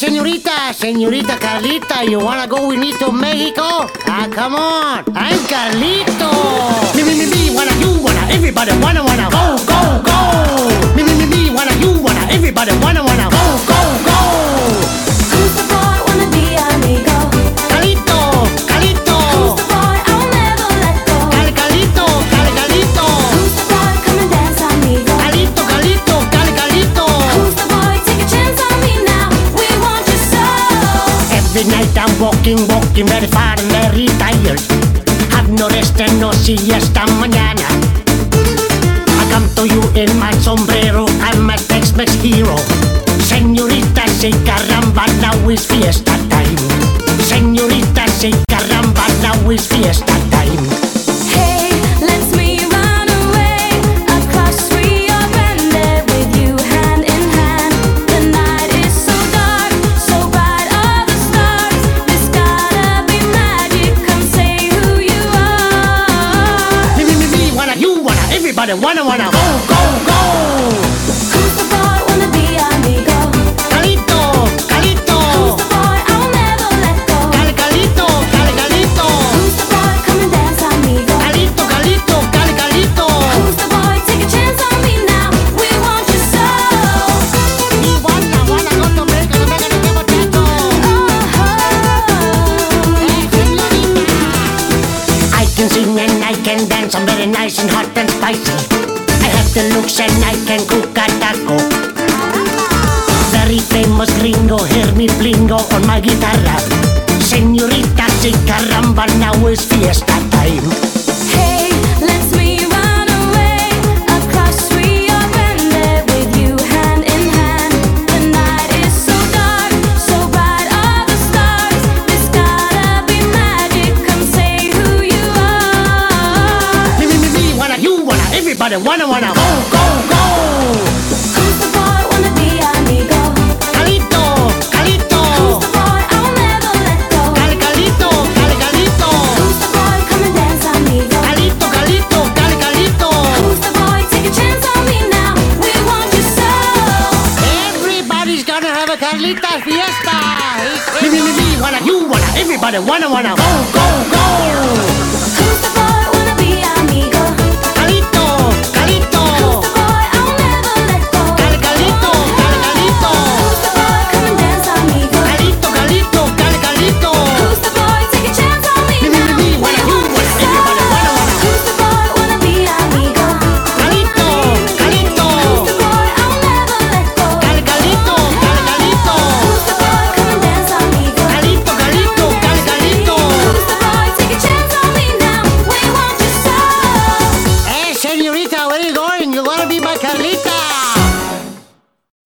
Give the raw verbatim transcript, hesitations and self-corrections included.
señorita, señorita Carlita, you wanna go with me to Mexico? Ah, come on, I'm Carlito. Me, me, me, me, wanna, you wanna, everybody wanna, wanna, go, go, go. Me, me, me, me, wanna, you wanna, everybody wanna, wanna, go, go, go. Who's the boy, wanna be amigo? Carlito, Carlito. Who's the boy, I'll never let go? Cal, Carlito, Cal, Carlito. Who's the boy, come and dance, amigo? Carlito, Carlito, Cal, Carlito. Who's the boy, take a chance on me now, we want you so. Every night I'm walking, walking very far and very tired. Have no rest and no siesta mañana. I come to you in my sombrero, I'm a Tex-Mex hero. Señorita, say caramba, now is fiesta time. Señorita, say caramba, now is fiesta time. Hey, let's me run away across Rio Grande with you hand in hand. The night is so dark, so bright are the stars. There's gotta be magic, come say who you are. Me, me, me, me, wanna, you wanna, everybody wanna, wanna, go, go, go. Who's the boy, wanna be amigo? Carlito, Carlito. Who's the boy, I'll never let go? Cal, Carlito, Cal, Carlito. Who's the boy, come and dance, amigo? Carlito, Carlito, Cal, Carlito. Who's the boy, take a chance on me now, we want you so. Me wanna, wanna go to Mexico, to Mexico, to Mexico. I can sing and I can dance, I'm very nice and hot and spicy. I have the looks and I can cook a taco. Very famous gringo, hear me blingo on my guitarra. Señorita, say caramba, now is fiesta time. Hey, let's me run away across Rio Grande with you hand in hand. The night is so dark, so bright are the stars. There's gotta be magic, come say who you are. Me, me, me, me, wanna, you wanna, everybody wanna, wanna, go, go, go. Who's the boy, wanna be amigo? Carlito, Carlito. Who's the boy, I'll never let go? Cal, Carlito, Cal, Carlito. Who's the boy, come and dance, amigo? Carlito, Carlito, Cal, Carlito. Who's the boy, take a chance on me now, we want you so. Everybody's gonna have a Carlita fiesta. Me, me, me, me, wanna, you wanna, everybody wanna, wanna, go, go, go. Who's the boy, wanna be amigo? Carlito, Carlito. Who's the boy, I'll never let go? Cal, Carlito, Cal, Carlito. Who's the boy, come and dance, amigo? Carlito, Carlito, Cal, Carlito. Who's the boy, take a chance on me Me, me, now, me, me, we wanna, you want you wanna, so. everybody wanna, wanna. Who's the boy, wanna be amigo? Carlito, Carlito. Who's the boy, I'll never let go? Cal, Carlito, Cal, Carlito. Who's the boy, come and dance, amigo? Carlito, Carlito, Cal, Carlito. Who's the boy, take a chance on me now, we want you so. Hey, señorita, where you going? You wanna be my Carlita?